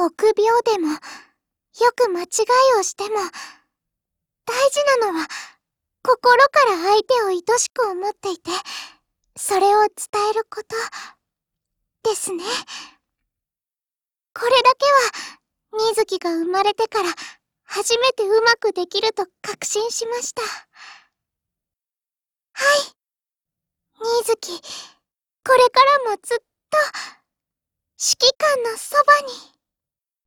臆病でも、よく間違いをしても、大事なのは、心から相手を愛しく思っていて、それを伝えること、ですね。これだけは、みずきが生まれてから、初めてうまくできると確信しました。はい。みずき、これからもずっと、指揮官のそばに。